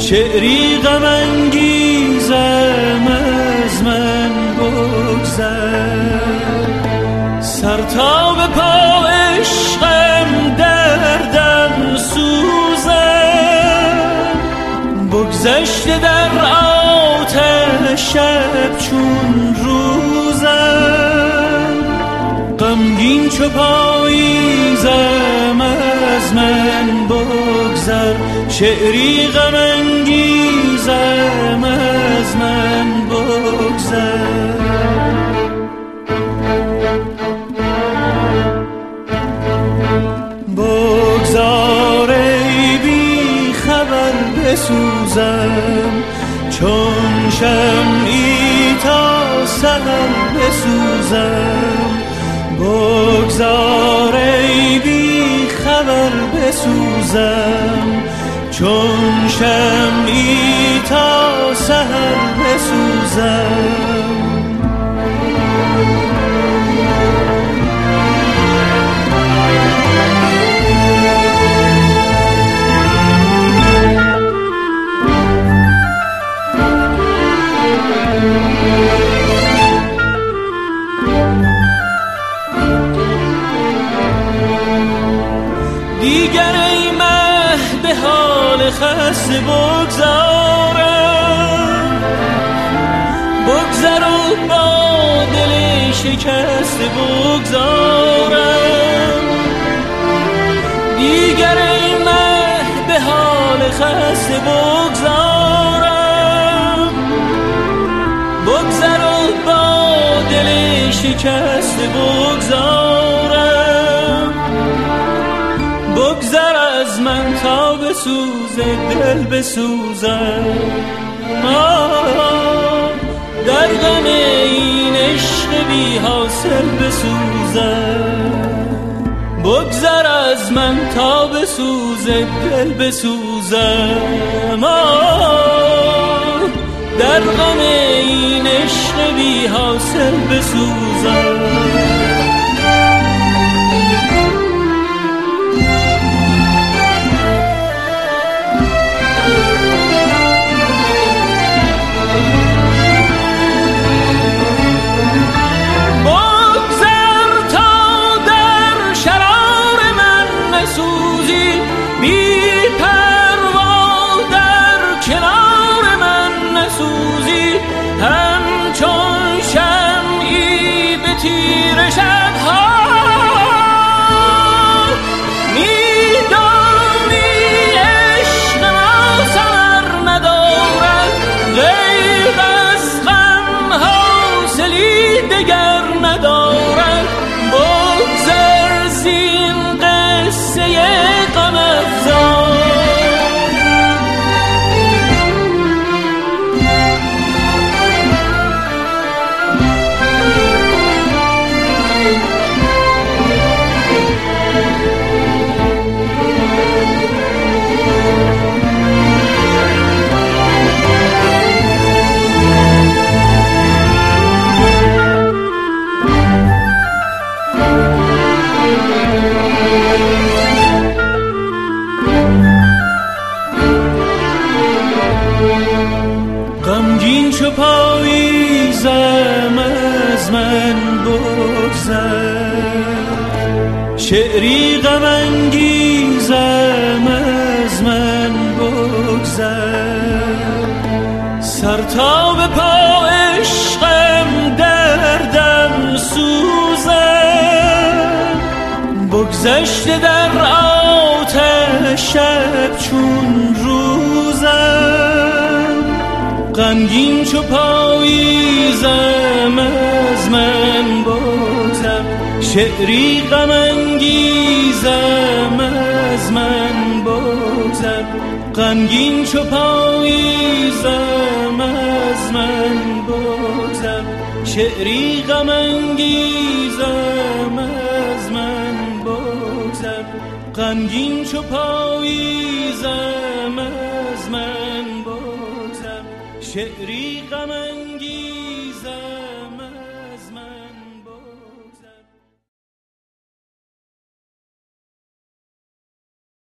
شعری غم انگیزم از من بگذر، سر تا به پا عشقم دردم سوزم، بگذشته در آتش شب چون روزم، غمگین چو پاییزم از من بگذر، شعری غم انگیزم از من بگذر. بگذار ای بی خبر بسوزم، چون شمعی تا سحر بسوزم، بگذار ای بی خبر بسوزم، چون شمعی تا سحر بسوزم. دیگر ای مه به حال خسته بگذارم، بگذر و با دل شکسته بگذارم، دیگر ای مه به حال خسته بگذارم، بگذر و با دل شکسته بگذارم، بگذر از من تا بسوزه دل بسوزم، در غم این عشق بی حاصل بسوزم، بگذر از من تا بسوزه دل بسوزم، در غم این عشق بی حاصل بسوزم. همچون شمعی به تیر شب‌ها می‌دانی عشق ما ثمر ندارد، غیر از غم حاصلی دگر ندارد، بگذر زین قصه غم افزا. غمگین چو پاییزم از من بگذر، شعری غم انگیزم از من بگذر، سر تا به پا عشقم دردم سوزم، بگذشته در آتش شب چون روزم، غمگین چو پاییزم از من بگذر، شعری غم انگیزم از من بگذر، غمگین چو پاییزم از من بگذر، شعری غم انگیزم از من بگذر، غمگین چو پاییزم از من بگذر، شعری غم